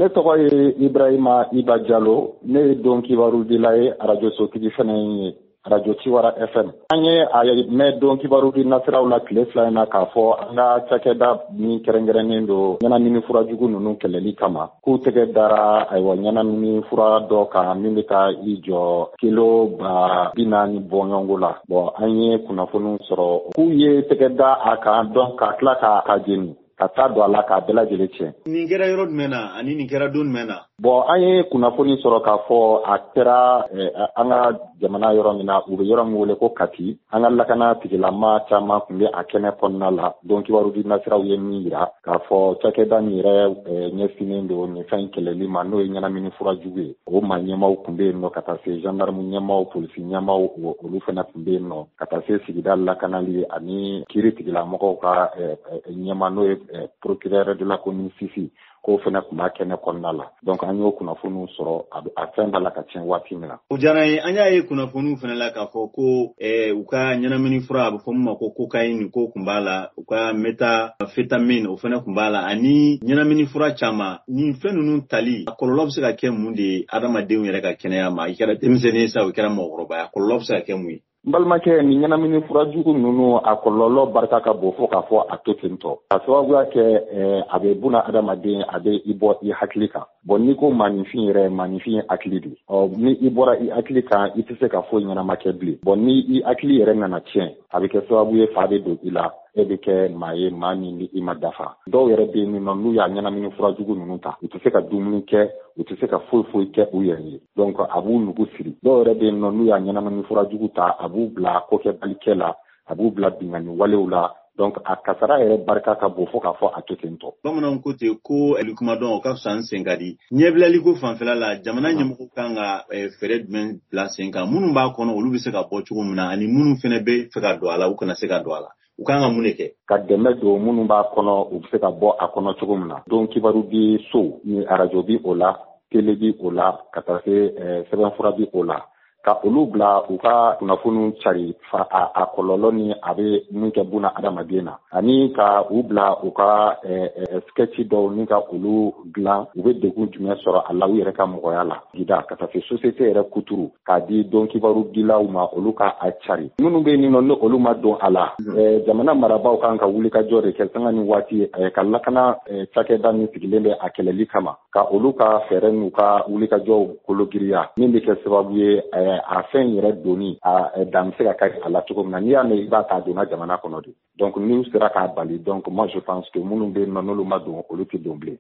ne tɔgɔ ye Ibrahima Iba Diallo, ne ye don kibaru dila ye radio sotigi fana ye radio Tiwara FM. An ye a mɛn don kibaru di nasiraw la tile fila in na k'a fɔ an ka cakɛda min kɛrɛnkɛrɛnnen don ɲɛnamini fura jugu ninnu kɛlɛli kama k'u tɛgɛ dara ayiwa ɲɛnamini fura dɔ kan min bɛ taa i jɔ kilo 40 bɔɲɔngo la. An ye kunnafoni sɔrɔ k'u ye tɛgɛ da a kan dɔn ka tila ka jeni ka taa don a la k'a bɛɛ lajɛlen tiɲɛ. Nin kɛra yɔrɔ jumɛn na ani nin kɛra don jumɛn na? An ye kunnafoni sɔrɔ k'a fɔ a kɛra an ka jamana yɔrɔ min na u bɛ yɔrɔ min wele ko Kati. An ka lakana tigilama caman tun bɛ a kɛnɛ kɔnɔna la. Don kibaru di nasiraw ye min yira k'a fɔ cakɛda nin yɛrɛ ɲɛsinnen don nin fɛn kɛlɛli ma n'o ye ɲɛnamini fura jugu ye. O maa ɲɛmaaw tun bɛ yen nɔ ka taa se gendarme ɲɛmaaw, polisi ɲɛmaaw olu fana tun bɛ yen nɔ ka taa se sigida lakanali ani kiiri tigilamɔgɔw ka ɲɛmaa n'o ye procureur de la commune Sisi. K'o fana tun b'a kɛnɛ kɔnɔna la. Donc an y'o kunnafoniw sɔrɔ a fɛn b'a la ka tiɲɛ waati min na. O diyara ye, an y'a ye kunnafoniw fana la k'a fɔ ko u ka ɲɛnamini fura a bɛ fɔ min ma ko cocaïne ko tun b'a la, u ka méthamphétamine o fana tun b'a la, ani ɲɛnamini fura caman. Nin fɛn ninnu tali a kɔlɔlɔ bɛ se ka kɛ mun de ye adamadenw yɛrɛ ka kɛnɛya ma? I kɛra denmisɛnnin ye sa, o kɛra mɔgɔkɔrɔba ye, a kɔlɔlɔ bɛ se ka kɛ mun ye? N balimakɛ, ni ɲɛnamini fura jugu ninnu a kɔlɔlɔ barika ka bon fo k'a fɔ a to ten tɔ. Ka sababuya kɛ a bɛ buna adamaden a bɛ i bɔ i hakili kan. N'i ko maanifin yɛrɛ, maanifin ye hakili de. Ni i bɔra i hakili kan i tɛ se ka foyi ɲɛnama kɛ bilen. Ni i hakili yɛrɛ nana tiɲɛ a bɛ kɛ sababu ye fa bɛ don i la. E bɛ kɛ maa ye maa min ni i ma dafa. Dɔw yɛrɛ bɛ yen nɔ n'u y'a ɲɛnamini fura jugu ninnu ta u tɛ se ka dumuni kɛ, u tɛ se ka foyi kɛ u yɛrɛ ye. Donc a b'u nugu siri. Dɔw yɛrɛ bɛ yen nɔ n'u y'a ɲɛnamini fura jugu ta a b'u bila kokɛbalikɛ la, a b'u bila binganni walew la. Donc a kasara yɛrɛ barika ka bon fo k'a fɔ a to ten tɔ. Bamananw ko ten ko alikumadɔn o ka fisa n sen ka di. Ɲɛbilaliko fanfɛla la jamana ɲɛmɔgɔ kan ka fɛɛrɛ jumɛn bila sen kan? Minnu b'a kɔnɔ olu bɛ se ka bɔ cogo min na ani minnu fana bɛ fɛ ka don a la u kana se ka don a la. U kan ka mun de kɛ? Ka dɛmɛ don minnu b'a kɔnɔ u bɛ se ka bɔ a kɔnɔ cogo min na. Don kibaru bi so ni arajo bi o la, tele bi o la, ka taa se sɛbɛnfura bi o la. Ka olu bila u ka kunnafoniw cari a kɔlɔlɔ ni a bɛ min kɛ buna adamaden na. Ani ka u bila u ka sketch dɔw ni ka olu dilan u bɛ degun jumɛn sɔrɔ a la u yɛrɛ ka mɔgɔya la. Gida ka taa se société yɛrɛ kuturu k'a di don kibaru dilaw ma olu ka a cari. Minnu bɛ yen nɔ ni olu ma don a la jamana marabaaw kan ka wulikajɔ de kɛ sanga ni waati ka lakana cakɛda min sigilen bɛ a kɛlɛli kama ka olu ka fɛɛrɛ n'u ka wulikajɔw kologiriya min bɛ kɛ sababu ye a fɛn yɛrɛ doni dan bɛ se ka kɛ a la cogo min na n'i y'a mɛn i b'a ta donna jamana kɔnɔ de. Donc n'u sera k'a bali donc moi je pense que minnu bɛ yen nɔ n'olu ma don olu tɛ don bilen.